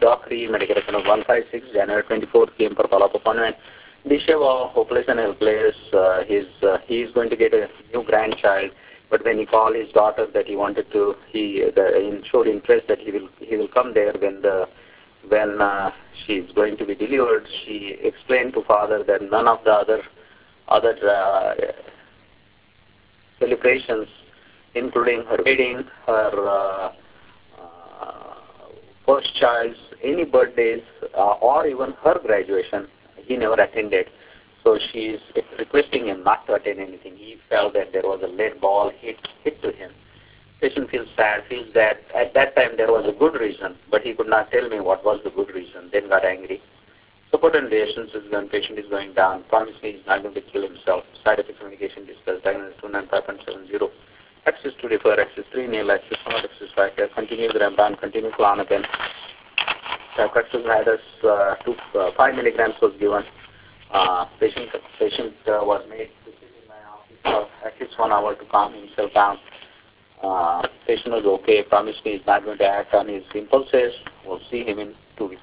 Dockery, medical record number 156, January 24th, came for follow-up appointment. Disha hopeless and helpless. He is going to get a new grandchild, but when he called his daughter that he wanted to, he showed interest that he will come there when she is going to be delivered. She explained to father that none of the other celebrations, including her wedding, her first child's, any birthdays, or even her graduation, he never attended. So she is requesting him not to attend anything. He felt that there was a lead ball hit to him. Patient feels sad, feels that at that time there was a good reason, but he could not tell me what was the good reason, then got angry. Support and reactions is when patient is going down, promise me he's not going to kill himself. Side effects of medication discussed, diagnosis 295.70. Axis 2 defer, axis 3 nil, axis 1, axis 5 here. Continue the Ramadan, continue Klonopin. Crux had us 5 milligrams was given. Patient was made to sit in my office for at least 1 hour to calm himself down. Patient was okay, promised me he's not going to act on his impulses. We'll see him in